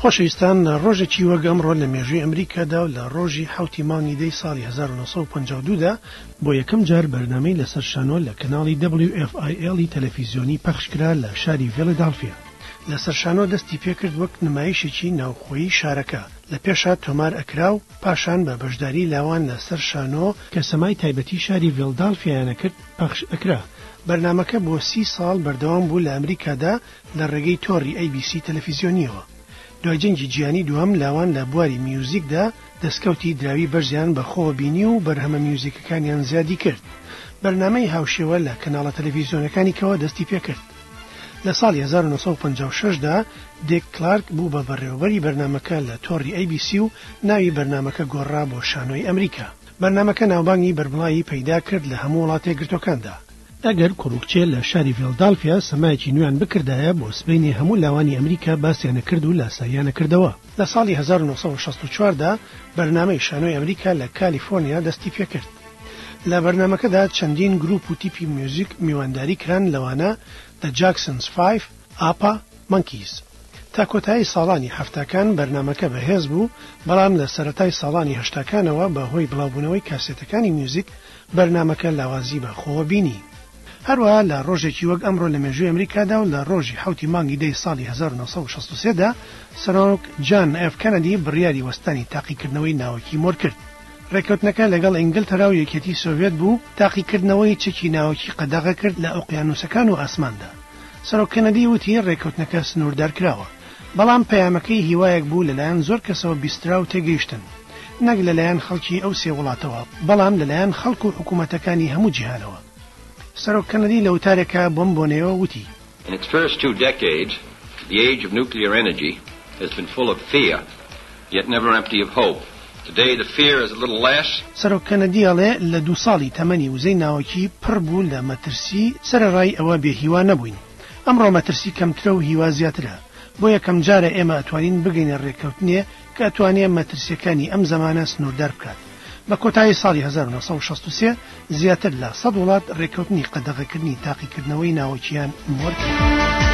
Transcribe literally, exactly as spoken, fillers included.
خۆشەویستان لە ڕۆژێکی وەک ئەمڕۆ لە مێژووی ئەمریکادا و لە ڕۆژی حوتی مانگی دەی ساڵی هەزار و نۆسەد و پەنجا و دوو دا بۆ یەکەم جار بەرنامەی لەسەر شانۆ لە کەناڵی دبلیو ئێف ئای ئێڵی تەلەڤیزیۆنی پەخشکرا لە شاری فیلادەلفیا. لەسەر شانۆ دەستی پێکرد وەک نمایشێکی ناوخۆیی شارەکە، لە پێشە تۆمار ئەکرا و پاشان بە بەشداری لاوان لەسەر شانۆ کە سەمای تایبەتی شاری فیلادەلفیایانە کرد پەخش ئەکرا. بەرنامەکە بۆ سی ساڵ بەردەوام بوو لە ئەمریکادا لە ڕێگەی تۆڕی ئەی بی سی تەلەڤیزیۆنیەوە. دوای جەنگی جیهانی دووەم لاوان لە بواری میوزیکدا دەستکەوتی دراوی بەرزیان بە خۆبینی و بەرهەمە میوزیکەکانیان زیادی کرد. بەرنامەی هاوشێوە لە کەناڵە تەلەڤیزیۆنەکانیکەوە دەستی پێکرد. لە ساڵی هەزار و نۆسەد و پەنجا و شەش دا دێک کلارک بوو بە بەڕێوەبەری بەرنامەکە لە تۆڕی ئەی بی سی و ناوی بەرنامەکە گۆڕا بۆ شانۆی ئەمریکا. بەرنامەکە ناوبانگی بەربڵایی پەیدا کرد لە هەموو وڵاتە یەکگرتوەکاندا. ئەگەر کوڕکچێ لە شاری فیلادەلفیا سەمایەکی نوێیان بکردایە بۆ سبەینی هەموو لاوانی ئەمریکا باسییانە کرد و لاساییانە کردەوە. لە ساڵی هەزار و نۆسەد و شەست و چوار دا بەرنامەی شانۆی ئەمریکا لە کالیفۆرنیا دەستی پێکرد. لە بەرنامەکەدا چەندین گروپ و تیپی میوزیک میوانداری کران، لەوانە The Jacksons Five، ئاپا، Monkees. تا کۆتایی ساڵانی هەفتاکان بەرنامەکە بەهێز بوو، بەڵام لە سەرەتای ساڵانی هەشتاکانەوە بەهۆی بڵاوبوونەوەی کاسێتەکانی میوزیک بەرنامەکە لاوازی بە خۆوەبینی. هەروەها لە ڕۆژێکی وەک ئەمڕۆ لە مێژووی ئەمریکادا و لە ڕۆژی حوتی مانگی دەی ساڵی هەزار و نۆسەد و شەست و سێ دا سەرۆک جان ئێف کەنەدی بڕیاری وەستانی تاقیکردنەوەی ناوەکی مۆر کرد. ڕێکەوتنەکە لەگەڵ ئینگلتەرا و یەکێتی سۆڤێت بوو، تاقیکردنەوەی چەکی ناوەکی قەدەغە کرد لە ئۆقیانوسەکان و ئاسماندا. سەرۆک کەنەدی وتی ڕێکەوتنەکە سنووردار کراوە، بەڵام پەیامەکەی هیوایەک بوو لەلایەن زۆر کەسەوە بیسترا و تێگەیشتن، نەک لەلایەن خەڵکی ئەو سێ وڵاتەوە، بەڵام لەلایەن خەڵک و حکوومەتەکانی هەموو جیهانەوە. سەرۆک کەنەدی لە وتارێکە بۆم بۆنەوە وتی: In its first two decades, the age of nuclear energy has been full of fear, yet never empty of hope. Today the fear is a little less. سەرۆک کەنەدی ئەڵێ لە دوو ساڵی تەمەنی وزەی ناوەکی پڕ بوو لە مەترسی، سەرەڕای ئەوە بێهیوا نەبووین. ئەمڕۆ مەترسی کەمترە و هیوا زیاترە، بۆ یەکەم جارە ئێمە ئەتوانین بگەینە ڕێکەوتنێ کە ئەتوانێ مەترسیەکانی ئەم زەمانە سنووردار بکات. بە کۆتایی ساڵی هەزار و نۆسەد و شەست و سێ زیاتر لە سەد وڵات ڕێکەوتنی قەدەغەکردنی تاقیکردنەوەی ناوەکیان مۆر کرد.